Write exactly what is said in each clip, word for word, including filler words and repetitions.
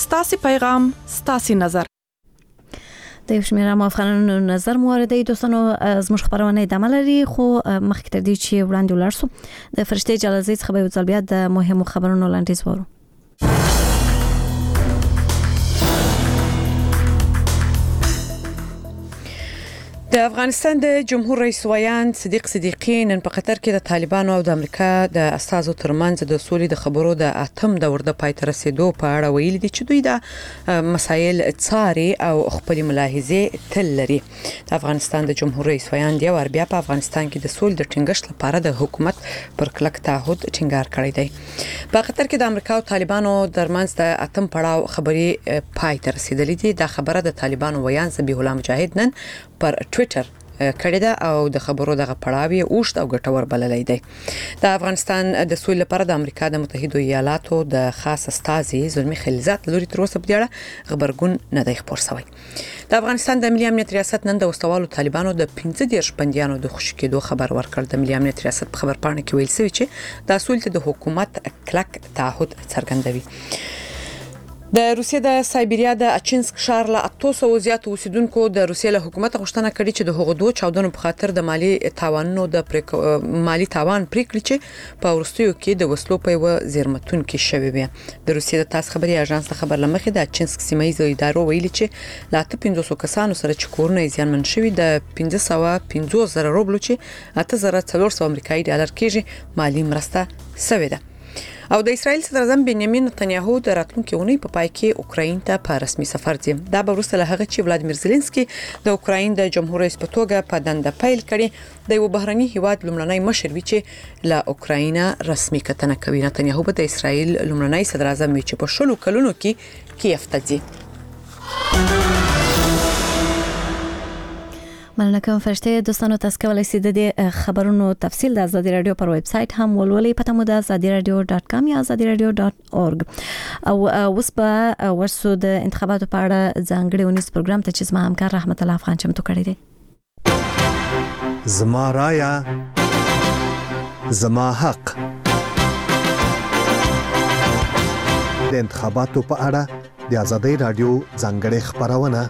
ستاسي پیغام ستاسي نظر. د یو شمېر افغانانو نظر موارده دوستانو زموږ خبرونه ادامه لري، خو مخکې تر دې چې وړاندې ولاړ سو د فرشته جلالزی څخه به یو ځل بیا د مهمو خبرونو لاندیز وورو. د افغانستان د جمهور رئیس ویان صدیق صدیقی نن په قطر کې د طالبانو او د امریکا د استازو ترمنځ د سولې د خبرو د اتم دور د پای ته رسیدو په اړه ویلي دي چې دوی د مسایل څاري او خپل ملاحظه تل لري. د افغانستان د جمهور رئیس ویان دی ور بیا په افغانستان کې د سولې د ټینګښت لپاره د حکومت پر کلک تعهد ټینګار کړی دی. په قطر کې د امریکا او طالبانو ترمنځ د اتم پړاو خبري پای ته رسیدلې دي. د خبره د طالبانو ویان ذبیح الله مجاهد نن پر ټوئیټر کړی دا او د خبرو دغه پړاوی اوښت او ګټور بللی دی. د افغانستان د سولې لپاره د امریکا د متحده ایالاتو د خاص استازي زلمی خلیلزاد لوري تر اوسه په اړه خبرګون نه دی خبر شوی. د افغانستان د ملي امنیت ریاست نن د وسوالو طالبانو د پنځه دیرش بنديانو د خوشی کېدو خبر ورکړ. د ملي امنیت ریاست په خبرپاڼه کې ویل شوی چې د سولې د حکومت کلک تعهد څرګندوي. د روسیې د سایبریا د اچینسک ښار له اته سوه زیات اوسیدونکو د روسیې له حکومت غوښتنه کړې چې د هغو دوه چاودنو په خاطر د مالی تاوانونو د مالی تاوان پریکړي چې په ورستیو کې د وسلو په یو زیرمتون کې شوی وي. د روسیې د تاس خبري اژانس د خبر لمخې د اچینسک سیمه ییزو ادارو ویلي چې لا ته پنځوس کسانو سره چې کورونه زیانمن شوي د پنځه سوه پنځوس زره روبلو چې اته زره څلور سوه امریکایي ډالر کېږي مالی مرسته شوې ده. او د اسرایل صدر اعظم بنیامین نتنیاهو د راتلونکي اونۍ په پای کې اوکراین ته په رسمي سفر ځي. دا به وروسته له هغه چې ولادیمیر زيلنسکي د اوکراین د جمهور رئیس په توګه په دنده پیل کړي د یو بهرني هیواد لومړنی مشر وي چې له اوکراین رسمي کتنه کوي. نتنیاهو به د اسرایل لومړنی صدر اعظم وي چې په شلو کلونو کې کیف ته ځي. مننه کوم فرشته دوستانو، تاسو کولای شئ د خبرونو تفصیل د ازادي رادیو پر ویب سټ هم ولولئ. پته مو د ازادي رادیو ډاټ کام یا ازادي رادیو ډاټ اورګ. او اوس به ورسو د انتخاباتو په اړه ځانګړي ونیس پروګرام ته چې زما همکار رحمت الله افغان چمتو کړی دی. زما رایا زما حق. د انتخاباتو په اړه د ازادي رادیو ځانګړي خبرونه.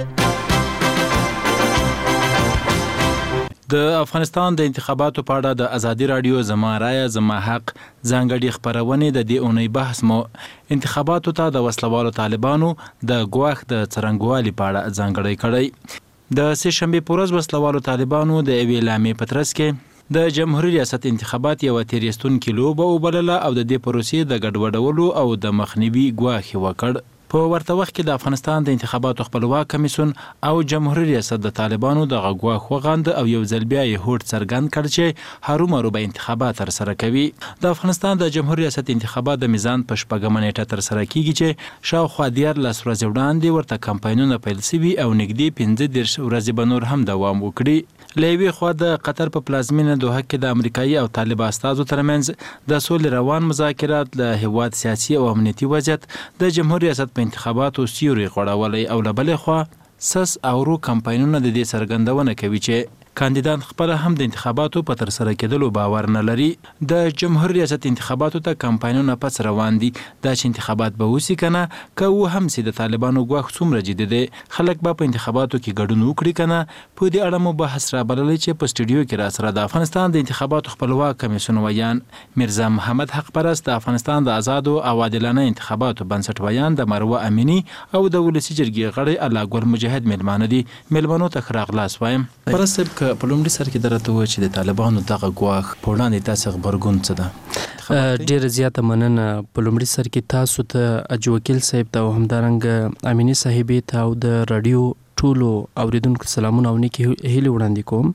د افغانستان د انتخاباتو په اړه د ازادي رادیو زما رایه زما حق ځانګړي خبرونه د دې اونۍ بحث مو انتخاباتو ته د وسلوالو طالبانو د ګواښ د څرنګوالي په اړه ځانګړي کړی. د سه شنبه پورز وسلوالو طالبانو د ویلامې پترس کې د جمهوریت ریاست انتخابات یو تیریستون کیلو به وبلله او د دې پروسې د ګډوډولو او د مخنیوي ګواښ وکړ. په ورته وخت کې د افغانستان د انتخاباتو خپلواک کمیسیون او جمهوریت ریاست د طالبانو د غواخ وغاند او یو ځل بیا یې هوډ څرګند کړ چې هرومرو به انتخابات تر سره کوي. د افغانستان د جمهوریت ریاست انتخابات د میزان په شپږمه نیټه تر سره کیږي چې شاوخوا دیارلس ورځې وړاندې ورته کمپاینونه پیل شوي او نږدې پنځه دېرش ورځې به نور هم دوام وکړي. له یوې خوا د قطر په پلازمینه دوحه کې د امریکایي او طالب استازو ترمنځ د سولې روان مذاکرات له هیواد سیاسي او امنیتي وضعیت د جمهوریت ریاست په انتخاباتو سیوري غوړولې او له بلې خوا سس او رو کمپاینونه د دې څرګندونه کوي چې کاندیدان خپل هم د انتخاباتو په تر سره کېدلو باور نه لري. د جمهوریت ریاست انتخاباتو ته کمپاینونه پس روان دي. دا چې انتخابات به وسی کنه که و هم سي د طالبانو ګواښ څومره جدي دي، خلک به په انتخاباتو کې ګډون وکړي کنه. په دې اړه مو بحث را بللی چې په سټوډیو کې را سره د افغانستان د انتخاباتو خپلواک کمیسیون ویان میرزا محمد حق پرست، د افغانستان د آزادو او عادلانه انتخاباتو بنسټ ویان د مروه امینی او د ولسی جرګې غړي الله ګل مجاهد ملمانه دي. ملمنو ته خراغلاس وایم. پرست په لومړي سر کې درته و چې د طالبانو دغه ګواښ په وړاندې تاسو خبرګون څه ده؟ ډیره زیاته مننه. په لومړي سر کې تاسو ته اجو وکیل صاحب ته او همدارنګ امینی صاحبې ته او د رادیو ټولو اوریدونکو سلامونه او نیکی هیله وړاندې کوم.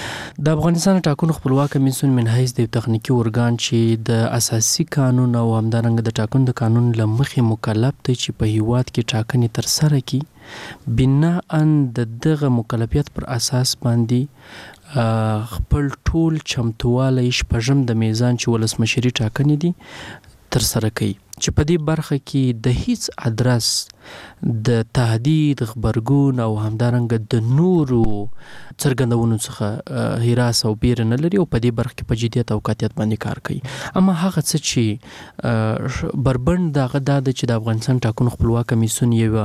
د افغانستان ټاکنو خپلواک کمیسیون من حیث د تخنیکی ارګان چې د اساسي قانون او همدارنګ د ټاکنو د قانون لمخې مکلف دی چې په هیواد کې ټاکنې تر سره کړي. بنا ان د دغه مکلفیت پر اساس باندې خپل ټول چمتوالی شپږم د میزان چې ولسمشري ټاکنې دي تر سره کوي. چې په دې برخه کې د هیڅ ادرس د تهدید، خبرګون او همدارنګه د نورو څرګندونو څخه هراس او بیر نه لري او په دې برخه کې په جدیت او قاطعیت باندې کار کوي. اما هغه څه چې بربند دغه دا د چې د افغانستان ټاکنو خپلواک کمیسیون یو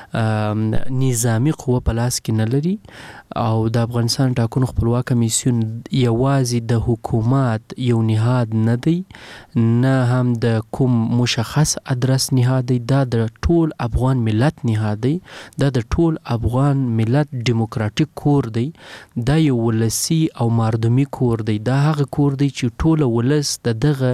نظامی قوه په لاس کې نه لري او د افغانستان ټاکنو خپلواک کمیسیون یوازې د حکومت یو نهاد نه دی، نه هم د کوم مشخص ادرس نهاد دی، دا د ټول افغان ملت نهاد دی، دا د ټول افغان ملت دیموکراتیک کور دی، دا یو ولسی او مردمی کور دی، دا هغه کور دی چې ټول ولس د دغه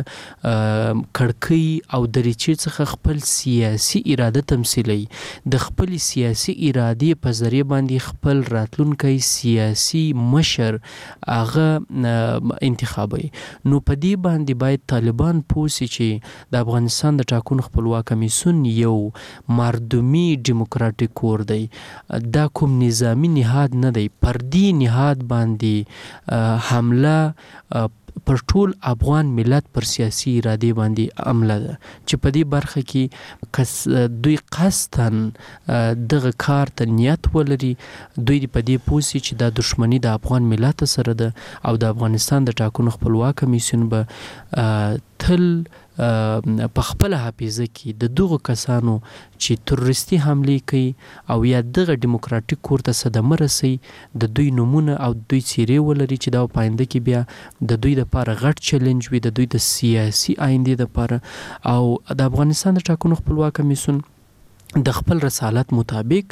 کړکۍ او دریچې څخه خپل سیاسي اراده تمثیلوي، د خپل سیاسي ارادې په ذریعه باندې خپل راتلونکی سیاسي مشر هغه انتخابوي. نو په دې باندې باید طالبان پوه سي چې د افغانستان د ټاکنو خپلواک کمیسیون یو مردمی ډیموکراټیک کور دی، دا کوم نظامی نهاد نه دی، پردي نهاد باندې حمله پر ټول افغان ملت پر سیاسي ارادې باندې عمله ده چې په دې برخه کې کس دوی قصداً دغه کار ته نیت ولري، دوی په دې پوه سي چې دا دښمني د افغان ملت سره ده او د افغانستان د ټاکنو خپلواک کمیسیون به تل په خپل حافظه کې د دغه کسانو چې تروریستي حملې کوي او یا دغه دیموکراتیک کور ته صدمه رسي د دوی نمونه او دوی څیرې ولري چې دا په آینده کې بیا د دوی لپاره غټ چیلنج وي، د دوی د سیاسي آینده لپاره. او د افغانستان د ټاکنو خپلواک کمیسیون د خپل رسالت مطابق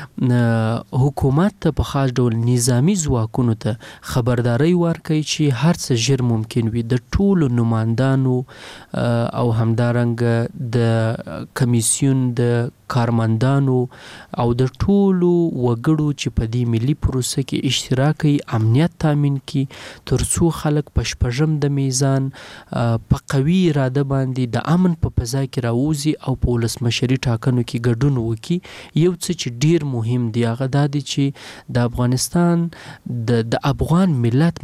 حکومت ته په خاص ډول نظامی ځواکونو ته خبرداري ورکوي چې هر څه ژر ممکن وي د ټولو نمایندانو او همدارنګه د کمیسیون د کارمندانو او د ټولو وګړو چې په دې ملي پروسه کې اشتراک کوي امنیت تامین کړي ترڅو خلک په شپږم د میزان په قوي اراده باندې د امن په فضا کې راوځي او په ولسمشري ټاکنو کې ګډون وکړي. یو څه چې ډیر مهم دی هغه دا دی چې د افغانستان د د افغان ملت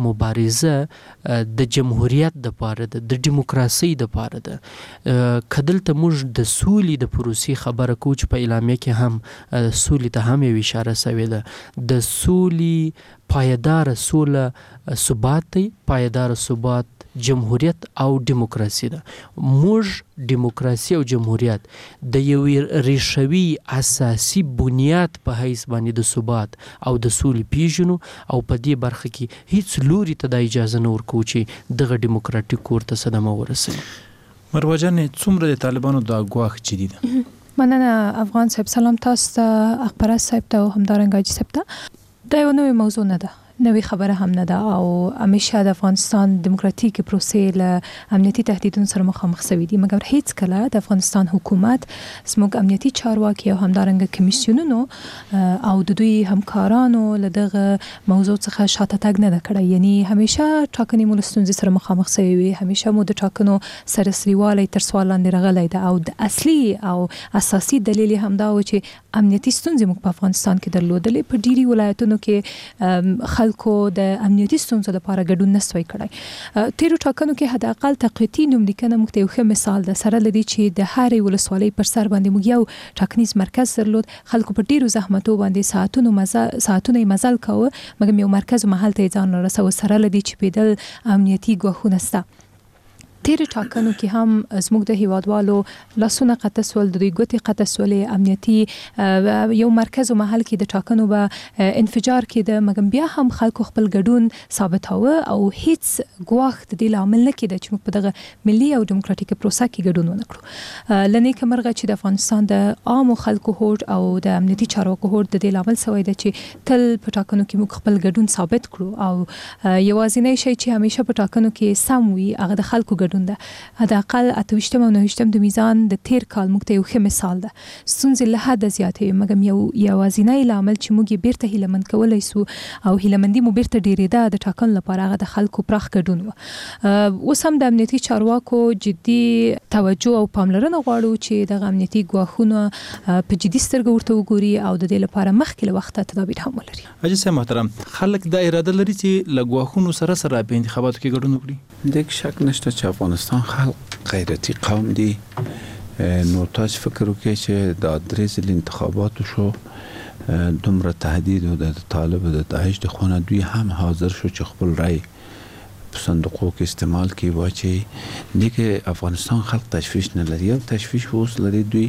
مبارزه د جمهوریت دپاره ده، د دیموکراسۍ دپاره ده. کدلته موږ د سولې د پروسې خبره کوو چې په اعلامیه کې هم سولې ته هم یو اشاره شوې ده. د سولې پایدار سوله ثبات دی، پایدار ثبات جمهوریت او دیموکراسي ده. موږ دیموکراسي او جمهوریت د یو ریښوي اساسي بنیاد په حیث باندې د ثبات او د سولې پیژنو او په دې برخه کې هیڅ لوري ته د اجازه نه ورکوو چې دغه دیموکراتیک کور ته صدمه ورسوي. مروه جانې څومره د طالبانو د ګواښ جدي ده؟ مننه افغان صاحب، سلام تاسو ته، اخبار صاحب ته او همدارنګه حاجي صاحب ته. دا یو نوې موضوع نه ده، نوې خبره هم نه ده او همیشه د افغانستان دیموکراتیک پروسې له امنیتي تهدیدونو سره مخامخ شوي دي، مګر هیڅ کله د افغانستان حکومت زموږ امنیتي چارواکي او همدارنګه کمیسیونونو او د دوی همکارانو له دغه موضوع څخه شاته تګ نه ده کړی. یعنی همیشه ټاکنې مو له ستونزې سره مخامخ شوي وي، همیشه مو د ټاکنو سره سریوالی تر سوال لاندې راغلی ده او د اصلي او اساسي دلیل یې همدا و چې امنیتي ستونزې موږ په افغانستان کې درلودلې. په ډیری ولایتونو کې خلکو د امنیتي ستونزو لپاره ګډون نشوي کړی. تیرو ټاکنو کې حد اقل تقویتي نوملیکنه موږ ته یو ښه مثال ده، سره لدی چې د هرې ولسوالۍ پر سر باندې موږ یو ټاکنیز مرکز درلود. خلکو په ډیرو زحمتو باندې ساعتونو مزل ساعتونه مزل کاوه مګر یو مرکز محل ته ځان رسو، سره لدی چې پیدل امنیتي ګواښونه سته. تیر ټاکنو کې هم زموږ د هیوادوالو لاسونه قطع سول، د دوی ګوتې قطع سولې، امنیتي یو مرکز او محل کې د ټاکنو به انفجار کېده مګر بیا هم خلکو خپل ګډون ثابتاوه او هیڅ ګواښ د دې لامل نه کېده چې موږ په دغه ملي او دیموکراتیک پروسه کې ګډون ونه کړو. له نیکه مرغه چې د افغانستان د عامو خلکو هوډ او د امنیتي چارواکو هوډ د دې لامل شوی ده چې تل په ټاکنو کې موږ خپل ګډون ثابت کړو او یوازینی شی چې همیشه په ټاکنو کې سم وي هغه د خلکو ګډون ده. حد اقل اتویشتم او نهویشتم د میزان د تیر کال موږ ته یو ښه مثال ده. ستونزې له حده زیاتې مګر یو یوازینی لامل چې موږ یې بیرته هیله مند کولی سو او هیله مندي مو بیرته ډیرېده د ټاکنو لپاره هغه د خلکو پراخ ګډون و. اوس هم د امنیتي چارواکو جدي توجه او پاملرنه غواړو چې دغه امنیتي ګواښونه په جدي سترګه ورته وګوري او د دې لپاره مخکې له وخته تدابیر هم ولري. حاجي صاحب محترم، خلک دا اراده لري چې له ګواښونو سره سره په انتخاباتو کې ګډون وکړي؟ دغه شک نشته چې افغانستان خلک غیرتی قوم دی، نو تاسو فکر وکړئ چې د درې ځل انتخاباتو شو دومره تهدید او د طالب د داعش د خونه دوی هم حاضر شو چې خپل رای په صندوقو کې استعمال کی واچي دغه افغانستان خلک تشویش نه لري او تشویش اوس لري دوی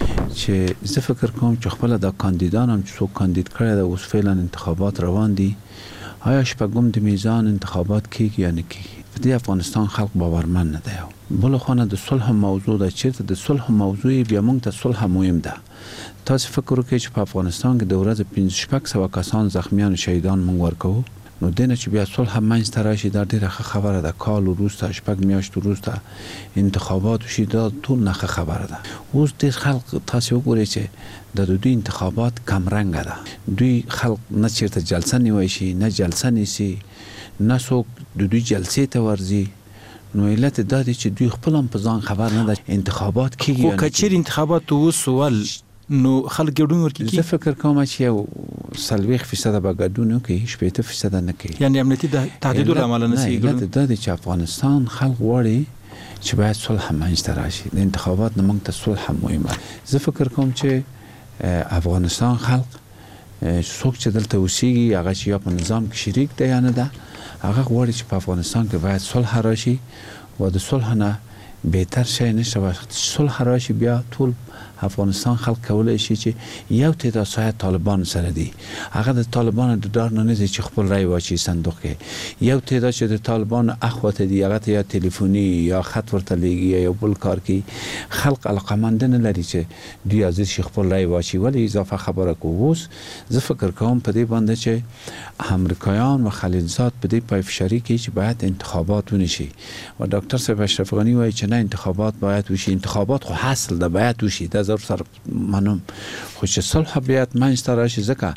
چې زه فکر کوم چې خپل د کاندیدان هم څوک کاندید کړي د اوس فعلا انتخابات روان دي آیا شپږم د میزان انتخابات کیږي یا نه کیږي د افغانستان خلک باورمن نه دی بل خو نه د صلح موضوع د چیرته د صلح موضوع بیا موږ ته صلح مهم ده تاسو فکر وکړئ چې په افغانستان کې د ورځې پنځه شپږ سوه کسان زخمیان او شهیدان موږ ورکوو نو دنه چې بیا صلح منځ ته راشي دا ډیره خبره ده کال وروسته شپږ میاشتې وروسته انتخابات شي دا ټول نه خبره ده اوس ډیر خلک تاسو وګورئ چې د دوی انتخابات کم رنګ ده دوی خلک نه چیرته جلسه نیوي شي نه جلسه نیسي نه څوک د دوی جلسې ته ورځي نو علت دا دی چې دوی خپل هم په ځان خبر نه ده انتخابات کیږي خو کچیر انتخابات وسول نو خلک ګډون ورکړي زه فکر کوم چې یو سلويخ فیصد به ګډون وکړي شپږ فیصد نه کوي یعنی امنیتي تهدید عمل نه سي ګډون دا د افغانستان خلک وړي چې باید صلح منځ ته راشي د انتخابات نه موږ ته صلح مهمه زه فکر کوم چې افغانستان خلک څوک چې دلته اوسېږي هغه چې یا په نظام کې شریک دی یا نه ده هغه غواړي چې په افغانستان کې باید صلح راشي و د صلح نه بهتر شي نشته وخت صلح راشي بیا ټول افغانستان خلک کولای شي چې یو تعداد سایه طالبان سره دي هغه د طالبان د دار نه نه چې خپل رای واچي صندوق کې یو تعداد چې د طالبان اخوته دي هغه ته یا ټلیفوني یا خط ورته لګي یا بل کار کې خلک علاقمند نه لري چې دوی از شي خپل رای واچي ولی اضافه خبره کووس زه فکر کوم په دې باندې چې امریکایان و خلیلزاد په دې پایفشاری کې چې باید انتخابات ونشي و ډاکټر صاحب اشرف غنی وایي چې نه انتخابات باید وشي انتخابات خو حاصل ده باید وشي دا ضرور سره منم خو چې صلح بیات منځ ته راشي ځکه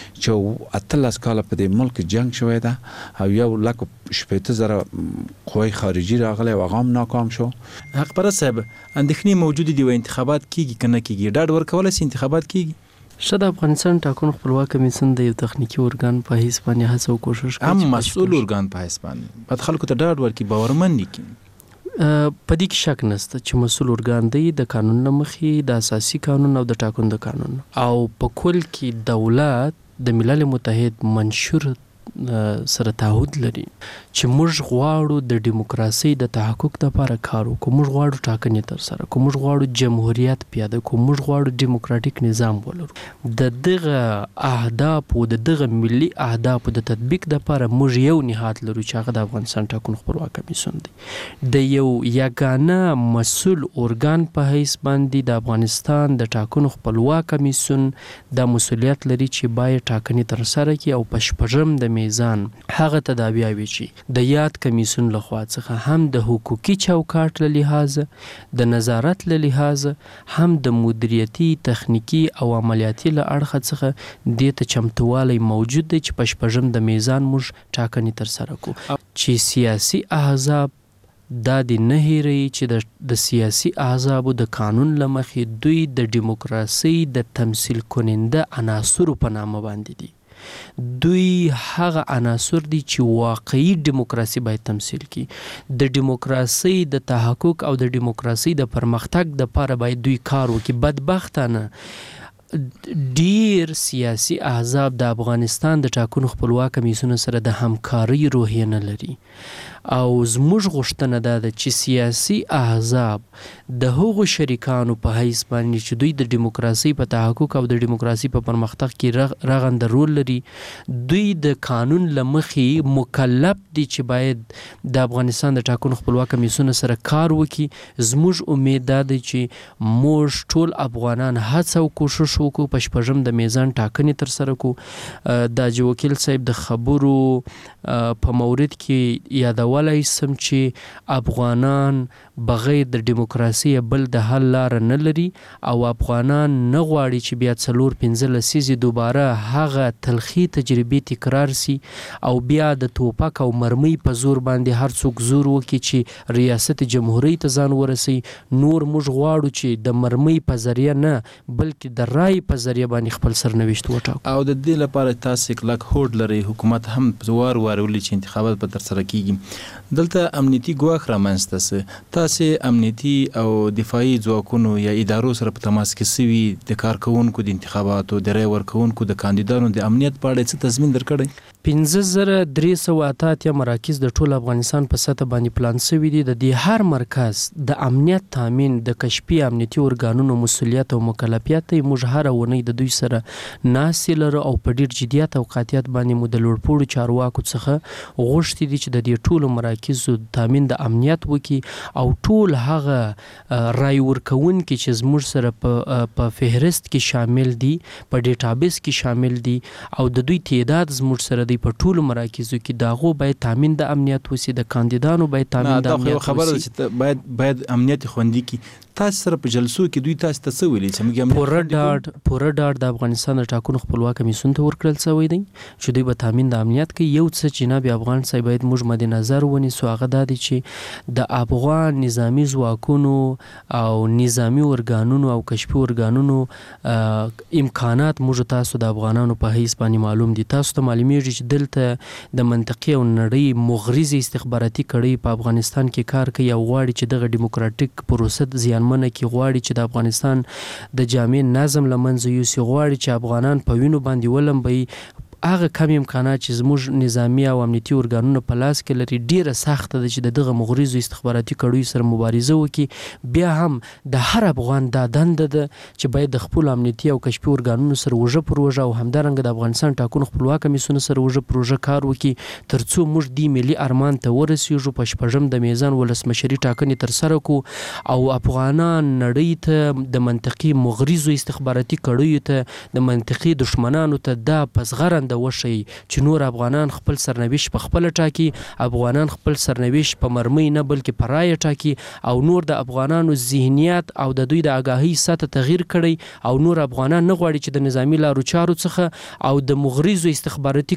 چې اتلس کاله په دې ملک جنگ شوی ده او یو لک شپېته زره قوی خارجي راغلی او هغه هم ناکام شو حق پرست صاحب اندېښنې موجود دي و انتخابات کیږي که نه کیږي ډاډ ورکولی سي انتخابات کیږي شاید افغانستان ټاکنو خپلواک کمیسیون د یو تخنیکی ارګان په حیث باندې هڅه او کوشش کوي هم مسؤل ارګان په حیث باندې باید خلکو ته ډاډ ورکړي باورمن کړي په دې کې شک نشته چې مسؤل ارګان دی د قانون نه مخې د اساسي قانون او د ټاکنو د قانون او په کل کې دولت د ملل متحد منشور سره تعهد لري چې موږ غواړو د دیموکراسي د تحقق لپاره کار وکړو موږ غواړو ټاکنې تر سره کوو موږ غواړو جمهوریت پیاده کوو موږ غواړو دیموکراتیک نظام ولرو د دغه اهداف او د دغه ملي اهداف د تطبیق لپاره موږ یو نهاد لرو چې هغه د افغانستان ټاکنو خپلواک کمیسیون دی د یو یګانه مسؤل ارګان په حیث باندې د افغانستان د ټاکنو خپلواک کمیسیون د مسؤلیت لري چې باید ټاکنې تر سره کړي او په شپږم د میزان هغه تدابیاوي چې د یاد کمیسیون لخوا څخه هم د حقوقي چوکاټ له لحاظه د نظارت له لحاظه هم د مدیریتي تخنیکی او عملیاتي له اړخه څخه د ته چمتووالی موجود دی چې په شپږم د میزان موږ ټاکنې تر سره کوو چې سیاسي احزاب دا د نه هیري چې د سیاسي احزابو د قانون لمخې دوی د دیموکراسي د تمثیل کننده عناصر په نامه باندې دي دوی هغه عناصر دي چې واقعي دیموکراسي باید تمثیل کړي د دیموکراسي د تحقق او د دیموکراسي د پرمختګ لپاره باید دوی کار وکړي بدبختانه ډیر سیاسي احزاب د افغانستان د ټاکنو خپلواک کمیسیون سره د همکاري روحیه نه لري او زموږ غوښتنه دا ده چې سیاسي احزاب د هغو شریکانو په حیث باندې چې دوی د دیموکراسي په تحقق او د دیموکراسي په پرمختګ کې رغنده رول لري دوی د قانون له مخې مکلف دي چې باید د افغانستان د ټاکنو خپلواک کمیسیون سره کار وکړي زموږ امید دا دی چې موږ ټول افغانان هڅه او کوشش وکړو په شپږم د میزان ټاکنې تر سره کړو د حاجي وکیل صاحب د خبرو په مورد کې یادو ولای سم چې افغانان بغیر د دیموکراسي بل د حل لار نه لري او افغانان نه غواړي چې بیا څلور پنځه لسیزې دوباره هغه تلخی تجربې تکرار سي او بیا د توپک او مرمۍ په زور باندې هر څوک زور وکړي چې ریاست جمهوریت ته ځان ورسي نور موږ غواړو چې د مرمۍ په ذریعه نه بلکې د رای په ذریعه باندې خپل سرنوشت وټاکو او د دې لپاره تاسو کلک هوډ لري حکومت هم زوار وارولي چې انتخابات به تر سره کیږي دلته امنیتي ګواښ رامنځته سه تاسو امنیتي او دفاعي ځواکونو یا ادارو سره په تماس کې سوي د کارکونکو د انتخاباتو د رای ورکونکو د کاندیدانو د امنیت په اړه څه تضمین درکړی؟ پنځه زره درې سوه اته اتیا مراکز د ټول افغانستان په سطح باندې پلان شوي دي. د دې هر مرکز د امنیت تامین د کشفي امنیتي ارګانونو مسؤلیت او مکلفیت دی. موږ هر ونې د دوی سره ناستې لرو او په ډیر جدیت او قاطعیت باندې مو د لوړپوړو چارواکو څخه غوښتي دي چې د دې ټولو مراکزو تامین د امنیت وکړي او ټول هغه رای ورکوونکي چې زموږ سره په په فهرست کې شامل دي، په ډیټابیس کې شامل دي او د دوی تعداد زموږ سره په ټولو مراکزو کې داغو باید تامین د امنیت وسی، د کاندیدانو باید تامین د امنیت وسی. خبره چې باید باید امنیت خوندي کی. تاسو سره په جلسو کې دوی تاسو ته څه ویلي چې موږ پوره ډاډ پوره ډاډ د افغانستان د ټاکنو خپلواک کمیسیون ته ورکړل شوی دی چې دوی به تامین د امنیت کوي. یو څه جناب افغان صاحب باید موږ مد نظر ونیسو هغه دا دی چې د افغان نظامی ځواکونو او نظامی ارګانونو او کشفي ارګانونو امکانات موږ تاسو د افغانانو په حیث باندې معلوم دي. تاسو ته معلومیږي چې دلته د منطقي او نړۍ مغرض استخباراتي کړۍ په افغانستان کې کار کوي او غواړي چې دغه دیموکراتیک پروسه زیان منه کې غواړي چې د افغانستان د جامع نظم لمنځه یوسي، غواړي چې افغانان په وینو باندې ولمبي. هغه کم امکانات چې زموږ نظامی او امنیتي ارګانونو په لاس کې لري ډیره سخته ده چې دغه مغرضو استخباراتي کړیو سره مبارزه وکړي. بیا هم د هر افغان دا دنده ده چې باید د خپل امنیتي او کشفي ارګانونو سره وژه پروژه او همدارنګه د افغانستان ټاکنو خپلواک کمیسیون سره وژه پروژه کار وکړي ترڅو موږ د ملي ارمان ته ورسیږو. په شپږم د میزان ولسمشري ټاکنې تر سره کو او افغانان نړۍ ته د منطقي مغرضو استخباراتي کړیو ته د منطقي دشمنانو ته دا پسغرند وشي چې نور افغانان خپل سرنوشت په خپل ټاکي، افغانان خپل سرنوشت په مرمۍ نه بلکې په رایه ټاکي او نور د افغانانو ذهنیت او د دوی د آگاهی سطح تغییر کړي او نور افغانان نه غواړي چې د نظامی لارو چارو څخه او د مغرضو استخباراتي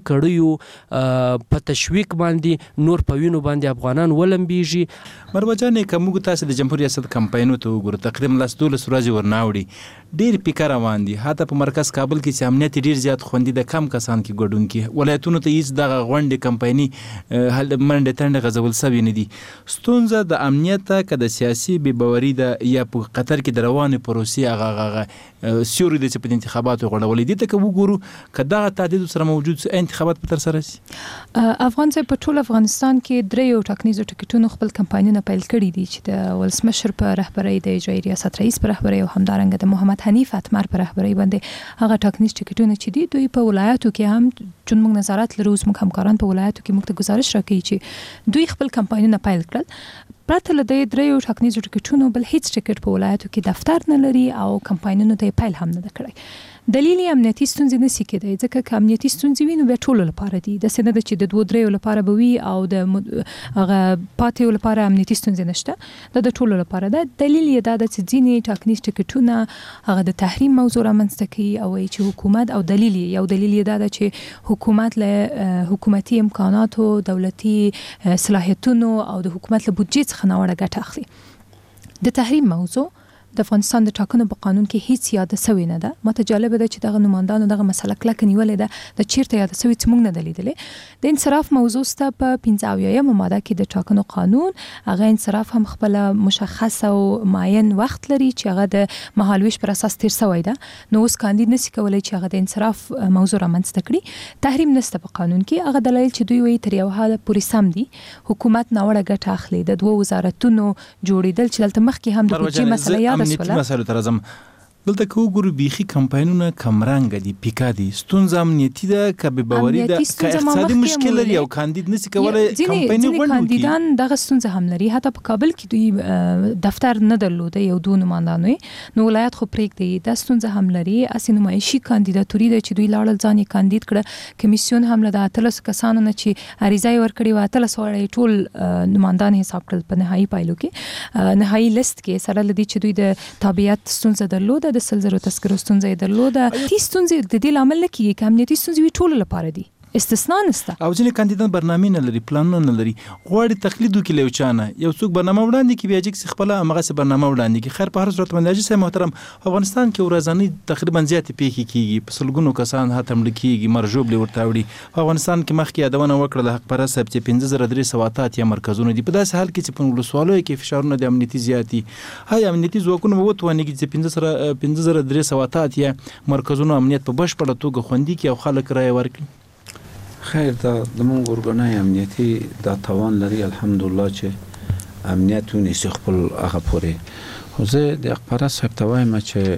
کړیو په تشویق باندې نور په وینو باندې افغانان ولمبيږي. مروه جانې که موږ تاسو د جمهوریت ریاست کمپاینونو ته وګورو تقریبا لاس دولس ورځې ورناوړي ډېر پیکه روان دي. حتی په مرکز کابل کې چې امنیت ډېر زیات خوندي د کم کسان کې ګډونکي ولایتونو ته هیڅ دغه غونډې کمپایني هل منډې تنډې غځول سوي نه دي. ستونزه د امنیت که د سیاسي بې باوري ده یا په قطر کې د روانې پروسې هغه هغه سیوري دی چې په انتخاباتو غوړولې دي. ته که وګورو که دغه تعداد سره موجود انتخابات په ترسره شي. افغان صاحب په ټول افغانستان کې درې ټاکنیزو ټکټونو خپل کمپاینونه پیل کړي دي چې د ولسمشر په رهبرۍ د اجرایي ریاست رئیس په رهبرۍ او همدارنګه د محمد حنیف اتمر په رهبرۍ باندې هغه ټاکنیز ټکټونه چې دي دوی په ولایتو کې هم چون موږ نظارت لرو زموږ همکاران په ولایتو کې موږ ته گزارش راکوي چې دوی خپل کمپاینونه پیل کړل. پرته له دې درې ټاکنیزو ټکټونو بل هیڅ ټکټ په ولایتو کې دفتر نه لري او کمپاینونو ته پیل هم نه کړی. دلیل یې امنیتي ستونزې نشي کېدای ځکه که امنیتي ستونزې وي نو بیا ټولو لپاره دي. داسې نه ده چې د دوو دریو لپاره به وي او د هغه پاتې لپاره امنیتي ستونزې نشته، دا د ټولو لپاره ده. دلیل یې دا ده چې ځینې ټاکنیز ټکټونه هغه د تحریم موضوع رامنځته کوي او وایي چې حکومت او دلیل یې یو دلیل یې دا ده چې حکومت له حکومتي امکاناتو، دولتي صلاحیتونو او د حکومت له بودجې څخه ناوړه ګټه اخلي. د تحریم موضوع د افغانستان د ټاکنو په قانون کې هیڅ یاد شوی نه ده. ماته جالب ده چې دغه نمائندانو دغه مسله کلکه نیولې ده د چیرته یاد شوی چې موږ نه دلیدلې. د انصراف موضوع ست په پنځه اویایم ماده کې د ټاکنو قانون هغه انصراف هم خپل مشخص او معین وخت لري چې هغه د مهالویش پر اساس تیر شوی ده. نو اوس کاندید نشي کولای چې هغه د انصراف موضوع رامنځته کړي. تحریم نشته په قانون کې. هغه دلایل چې دوی وایي تر یو حد پورې سم دي. حکومت ناوړه ګټه اخلي. د دوه وزارتونو جوړیدل چې دلته مخکې هم د بودجې مسله یاد امنیتي مسایلو ته راځم. دلته که وګورو بیخي کمپاینونه کمرنګه دي، پیکا دي، ستونزه امنیتي ده که بې باوري ده که اقتصادي مشکل لري او کاندید نشي کولی کمپایني غونډه وکړي. کاندیدان دغه ستونزه هم لري. حتی په کابل کې دوی دفتر نه درلوده یو دوه نمائندانو نو ولایت خو پرېږدي دا ستونزه هم لري. اسې نمایشي کاندیداتوري ده چې دوی لاړل ځان یې کاندید کړه. کمیسیون هم له د اتلسو کسانو نه چې عریضه یې ورکړې وه اتلس واړه ټول نمائندان حساب کړل په نهایي پایلو کې. نهایي لیست کې سره له دې چې دوی د تابعیت ستونزه درلوده، د سل زرو تذکرو ستونزه یې درلوده. دې ستونزې د دې لامل نه کېږي که امنیتي ستونزې وي ټولو لپاره دي. استثنا نشته او ځینې کاندیدان برنامه نه لري، پلان نه لري، غواړي تقلید وکړي له چانه. یو څوک برنامه وړاندې کوي بیا چې خپل هغه څه برنامه وړاندې کوي. خیر په هر صورت باندې چې محترم افغانستان کې ورځنی تقریبا زیات پیښې کیږي، په سلګونو کسان هاتم لکېږي، مرجوب لورته وړي. په افغانستان کې مخکې یادونه وکړه حق پرست صاحب چې پنځه زره درې سوه اته اتیا مرکزونه دي. په داسې حال کې چې په ولسوالۍ کې فشارونه د امنیتي زیاتی، هاي امنیتي ځواکونه به وتوانېږي چې پنځه زره پنځه زره درې سوه اته اتیا مرکزونو امنیت په بشپړه توګه خوندي کړي او خلک رایه ورکړي. خیر دا د مونږ ورګنای امنیتي دا توان لري الحمدلله چې امنیت ونیسي خپل هغه پورې. خو زه د اقبره صاحب ته وایم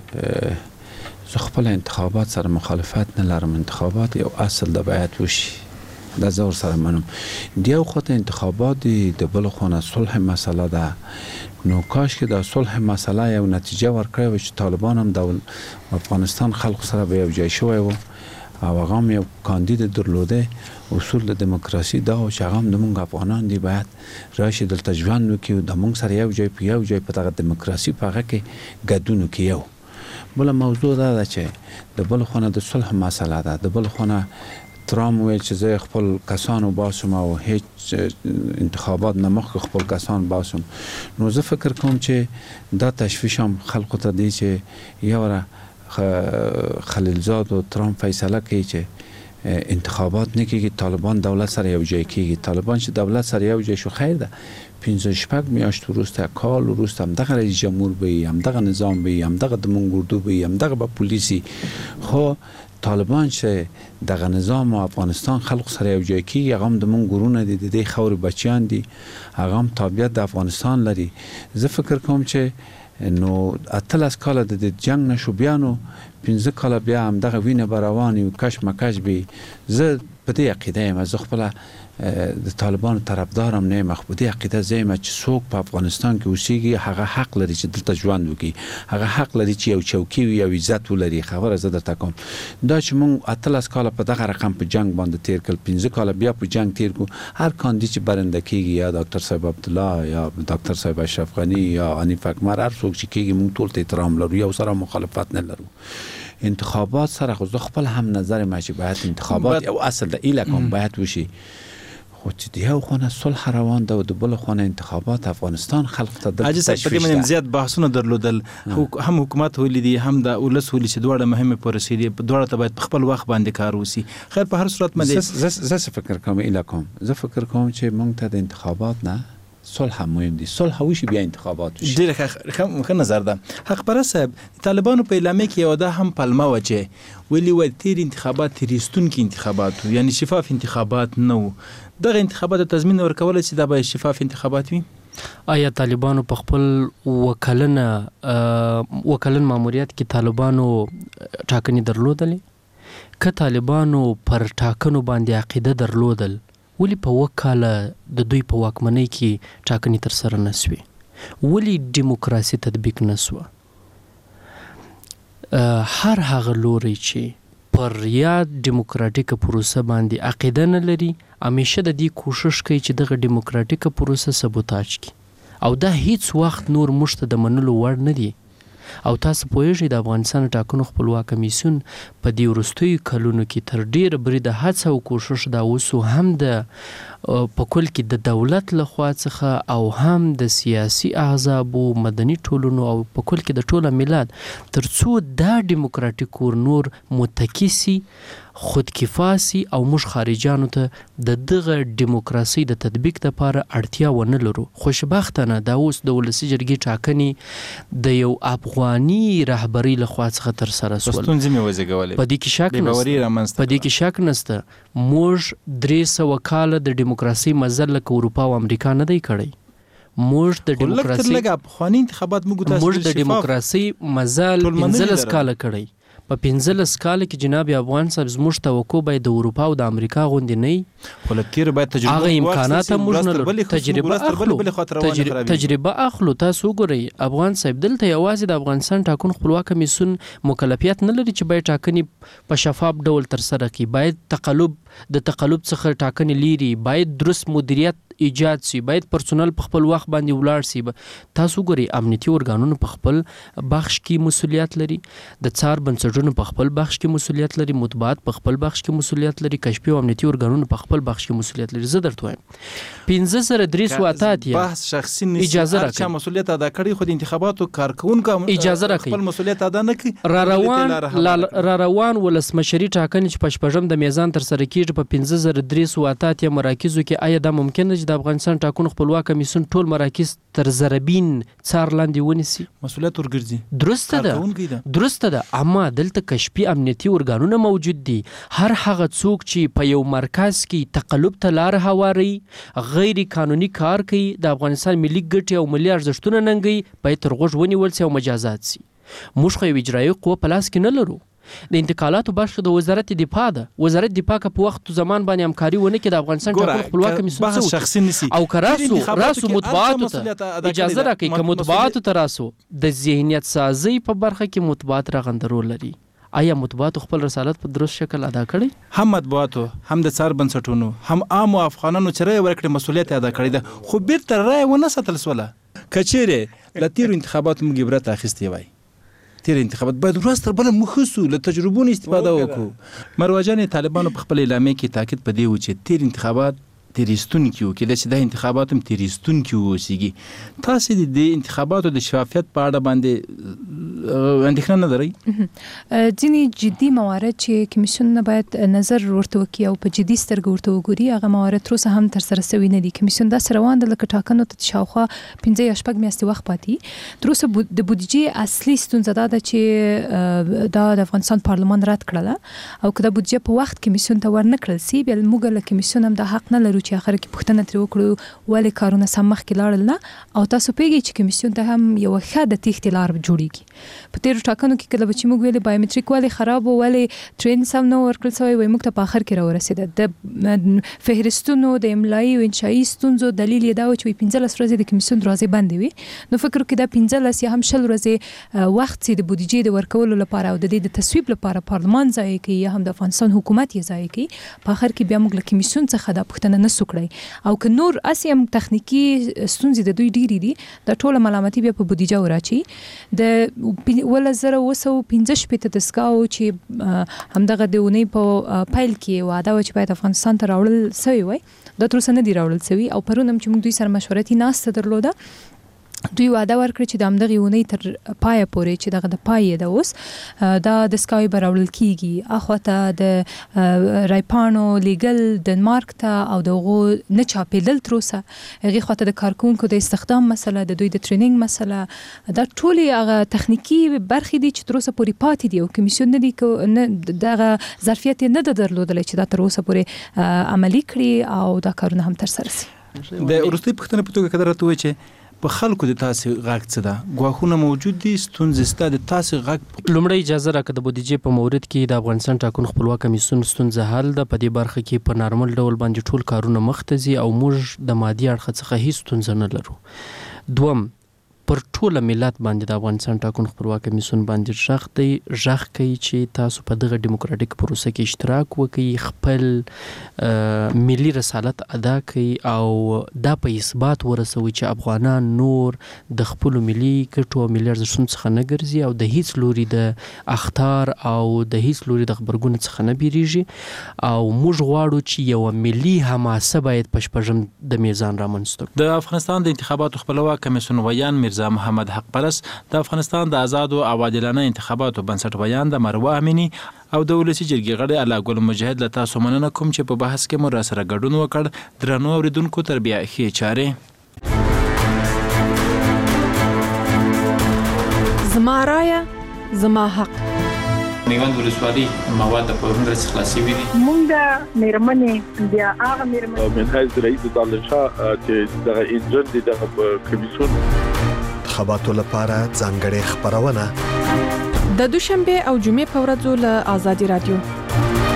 چې زه خپل انتخابات سره مخالفت نه لرم. انتخابات یو اصل د باید وشي، دا زه ورسره منم. د یو خواته انتخابات د بل خونه صلح مسله ده. نو کاش کې د صلح مسله یو نتیجه ورکړی وي چې طالبان هم د افغانستان خلق سره به یو ځای شوی و او هغه هم یو کاندید درلوده. اصول د دیموکراسي دا او چې هغه هم د مونږ افغانان دی باید راشي دلته ژوند وکړي او د مونږ سره یو ځای په یو ځای په دغه دیموکراسي په هغه کې ګډون وکړي. یو بله موضوع دا ده چې د بل خونه د صلح مسله ده. د بل خونه ترام ویل چې زه خپل کسانو باسم او هیڅ انتخابات نه مخکې خپل کسان باسم. نو زه فکر کوم چې دا تشویش هم خلکو ته دی چې یوره خلیلزاد و ترام فیصله کوي چې انتخابات نه کېږي، طالبان دولت سره یو ځای کېږي. طالبان چې دولت سره یو ځای شو خیر ده، پنځه شپږ میاشت وروسته کال وروسته همدغه رئیس جمهور به وي، همدغه نظام به وي، همدغه د مونږ اردو به وي، همدغه به پولیسي. خو طالبان چې دغه نظام او افغانستان خلق سره یو ځای کېږي، هغه هم د مونږ ګورونه دي، د دې خاورې بچیان دي، هغه هم تابعیت د افغانستان لري. زه فکر کوم چې نو اتلس کاله د جنگ نشو بیا نو پنځه کاله بیا همدغه وینه به روانې وي، کش مکش به. زه په دې عقیده یم، زه خپله د طالبانو طرفدارم نه یم، خو په دې عقیده زه یم چې څوک په افغانستان کې اوسېږي هغه حق لري چې دلته ژوند وکړي، هغه حق لري چې یو چوکۍ وي، یو عزت ولري. خبره زه درته کوم دا چې موږ اتلس کاله په دغه رقم په جنگ باندې تیر کړل، پنځه کاله بیا په جنگ تیر کړو. هر کاندید چې برنده کېږي، یا ډاکټر صاحب عبدالله یا ډاکټر صاحب اشرف غني یا حنیف اکمر، هر څوک چې کېږي موږ ټول ته احترام لرو، یو سره مخالفت نه لرو. انتخابات سره خو زه خپل هم نظر ما چې باید انتخابات یو اصل د ایله کوم باید وشي. خو چې د یو خونه صلح روان ده او د بل خونه انتخابات افغانستان خلق ته د تشویش ده. زیات بحثونه درلودل، هم حکومت ولیدي هم د ولس ولې چې دواړه مهمه پروسې دي، دواړه ته باید په خپل وخت باندې کار وسی. خیر په هر صورت باندې زه زه فکر کوم ایله کوم زه فکر کوم چې موږ ته د انتخابات نه صلح مهم دي. صلح وشي بیا انتخابات وشي. ډیره ښه نظر ده. حق پرست صاحب طالبانو په اعلامیه کې یو ده هم پلمه و چې ویلي و تیر انتخابات تیریستونکي انتخابات و، یعنی شفاف انتخابات نه و. دغه انتخابات تضمین ورکول چې دا به شفاف انتخابات وي. آیا طالبانو په خپل وکلنه وکلن ماموریت کې طالبانو ټاکنې درلودلې؟ که طالبانو پر ټاکنو باندې عقیده درلودل، ولی په وکاله د دوی په واکمنۍ کې ټاکنې تر سره نسوي؟ ولی دیموکراسي تطبیق نسوه؟ هر هغه لوري چې پر یاد دیموکراتیک پروسه باندې عقیده نه لري، همیشه د دې کوشش کوي چې دغه دیموکراتیک پروسه سبوتاج کړي، او دا هیڅ وخت نور موږ ته د منلو وړ نه دي. او تاسو پوهیږئ د افغانستان ټاکنو خپلواک کمیسیون په دې وروستیو کلونو کې تر ډیره بریده هڅه او کوشش دا اوسو هم د په کل کې د دولت لخوا څخه او هم د سیاسي احزابو، مدني ټولنو او په کل کې د ټوله ملت ترڅو دا دیموکراتیک نور متکی خودکفاسي او موږ خارجانو ته د دغه دیموکراسي د تطبیق لپاره اړتیا ونه لرو. خوشبختانه دا اوس د ولسي جرګې ټاکنې د یو افغاني رهبري لخوا څخه تر سره سول. ستونزې مې وزېږولې، په دې کې شک نشته، په دې کې شک نشته. موږ درې سوه کاله د دیموکراسي مزل لکه اروپا او امریکا نه دی کړی. موږ د دیموکراسي افغاني انتخابات موږ د دیموکراسي مزل پنځلس کاله کړی. په پنځلس کال کې جناب افغان صاحب زموږ توقع باید د اروپا او د امریکا غوندې نه خو لکه باید تجربه هغه امکانات موږ نه لرو. تجربه اخلو تجربه اخلو تاسو وګورئ افغان صاحب دلته یوازې د افغانستان ټاکنو خپلواک کمیسیون مکلفیت نه لري چې باید ټاکنې په شفاف ډول تر سره کړي، باید تقلب د تقلب څخه ټاکنې لیري، باید درست مدیریت ایجاد شي، باید پرسونل په خپل وخت باندې ولاړ شي. تاسو ګوري امنیتي ارګانونو په خپل بخش کې مسولیت لري، د څار بنسټونو په خپل بخش کې مسولیت لري، مطبوعات په خپل بخش کې مسولیت لري، کشفي او امنیتي ارګانونو په خپل بخش کې مسولیت لري. زه درته وایم پنځه زره درې سوه اته اتیا بحث شخصي نشي، اجازه هر چا مسولیت ادا کړی، خو د انتخاباتو کارکونکو اجازه راکړي خپل مسولیت ادا نه کوي. را روان را روان ولسمشري ټاکنې چې په شپږم د میزان تر سره کیږي په پنځه زره درې سوه اته اتیا مراکزو کې، آیا دا ممکن ده چې د افغانستان ټاکنو خپلواک کمیسیون ټول مراکز تر زربین څار لاندې ونیسي؟ مسولیت ورګرځي. درسته ده درسته ده اما دلته کشفي امنیتي ارګانونه موجود دي. هر هغه څوک چې په یو مرکز کې تقلب ته لار هواري، غیر قانوني کار کوي، د افغانستان ملي ګټې او ملي ارزښتونه ننګوي، باید تر غوږ ونیول سي او مجازات سي. موږ خو یو اجرایي قوه په لاس کې نه لرو. د انتقالاتو برخه د وزارت دفاع ده. وزارت دفاع که په وخت زمان باندې همکاري ونه کړي د افغانستان ټاکنو خپلواک کمیسیون بحث شخصي نشي او کراسو راسو مطبوعاتو ته اجازه راکړي که مطبوعاتو ته راسو د ذهنیت سازي په برخه کې مطبوعات راغندرو لري. آیا مطبوعاتو خپل رسالت په درست شکل ادا کړي؟ هم مطبوعاتو هم د څار بنسټونو هم عامو افغانانو چې رای ورکړي مسولیت ادا کړی ده، خو بیرته رای ونه ساتل سوله. کچېرې له تیرو انتخاباتو موږ عبرت اخیستی وای، تیر انتخابات باید ورځ تر بله مخصو له تجربو استفاده وکړو. مروجان طالبانو په خپل اعلامیه کې تاکید په دې و چې تیر انتخابات تیریستونکي وو، کېدای شي دا انتخابات هم تیریستونکي واوسیږي. تاسو د دې انتخاباتو د شفافیت په اړه باندې اندېښنه نه لرئ؟ ځینې جدي موارد چې کمیسیون باید نظر ورته وکړي او په جدي سترګه ورته وګوري، هغه موارد تر اوسه هم ترسره شوي نه دي. کمیسیون داسې روان ده لکه ټاکنو ته شاوخوا پنځه یا شپږ میاشتې وخت پاتې. تر اوسه د بودیجې اصلي ستونزه دا ده چې دا د افغانستان پارلمان رد کړله او که دا بودیجه په وخت کمیسیون ته ورنه کړل سي، بیا موږ له کمیسیون هم دا حق نه لرو چې اخر کې پوښتنه ترې وکړو ولې کارونه سم مخکې لاړل نه. او تاسو پوهیږئ چې کمیسیون ته هم یوه ښه د تېښتې لار جوړیږي. په تېرو ټاکنو کې کله به چې موږ ویلې بایومټریک ولې خراب و، ولې ټرین سم نه ورکړل سوی، وایي موږ ته په آخر کې راورسېده. د فهرستونو د املایي او انشایي ستونزو دلیل یې دا و چې وایي پنځلس ورځې د کمیسیون دروازې بندې وي. نو فکر وکړئ دا پنځلس یا هم شل ورځې وخت چې د بودیجې د ورکولو لپاره او د دې د تصویب لپاره پارلمان ضایع کوي یا هم د افغانستان حکومت یې ضایع کوي، په آخر کې بیا موږ له کمیسیون څخه دا پوښتنه نسو کړی. او که نور اسې هم تخنیکي ستونزې د دوی ډېرې دي، د ټوله ملامتي بیا په بودیجه وراچي. د اوولس زره اوه سوه پنځه شپېته دستګاو چې همدغه د اونۍ په پیل کې وعده وه چې باید افغانستان ته راوړل سوی وای، دا تر اوسه نه دي راوړل سوي. او پرون هم چې موږ دوی سره مشورتي ناسته درلوده، دوی وعده ورکړه چې د همدغې اونۍ تر پایه پورې چې دغه د پای ده اوس دا دستګاوې به راوړل کېږي. اخواته د رایپاڼو لیږل ډنمارک ته او د هغو نه چاپېدل تر اوسه، هغې خواته د کارکوونکو د استخدام مسله، د دوی د ټریننګ مسله، دا ټولې هغه تخنیکي برخې دي چې تر اوسه پورې پاتې دي او کمیسیون نه دي دغه ظرفیت یې نه ده درلودلی چې دا تر اوسه پورې عملي کړي او دا کارونه هم ترسره شي. د وروستۍ پوښتنې په توګه که راته ووایي چې په خلکو د تاسې غږ څه ده؟ ګواښونه موجود دي، ستونزې شته، د تاسې غږ؟ لومړی اجازه راکړه د بودیجې په مورد کې د افغانستان ټاکنو خپلواک کمیسیون ستونزه حل ده. په دې برخه کې په نارمل ډول باندې ټول کارونه مخته ځي او موږ د مادي اړخه څخه هیڅ ستونزه نه لرو. دوم، پر ټوله ملت باندې د افغانستان ټاکنو خپلواک کمیسیون باندې غږ دی، غږ کوي چې تاسو په دغه ډیموکراټیک پروسه کې اشتراک وکړئ، خپل ملي رسالت ادا کړئ او دا په اثبات ورسوي چې افغانان نور د خپلو ملي ګټو او ملي ارزښتونو څخه نه ګرځي او د هیڅ لوري د اخطار او د هیڅ لوري د خبرګون څخه نه بیریږي. او موږ غواړو چې یوه ملي حماسه باید په شپږم د میزان رامنځته کړو. د افغانستان د انتخاباتو خپلواک کمیسیون ویان میرزا محمد حق پرست، د افغانستان د آزادو او عادلانه انتخاباتو بنسټ ویان د مروه امینی او د ولسي جرګې غړي الله ګل مجاهد له تاسو مننه کوم چې په بحث کې مو راسره ګډون وکړ. درنو اوریدونکو تر بیا ښې چارې. زما رایه زما حق. میوند ولسوالي مواد په هندرس خلاصي وي. مونږ د میرمنې بیا هغه میرمنې من حیث رئیس دالشاه چې دغه انجن دي دغه کمیسیون انتخاباتو لپاره ځانګړې خبرونه د دوشنبه او جمعې په ورځو له آزادي رادیو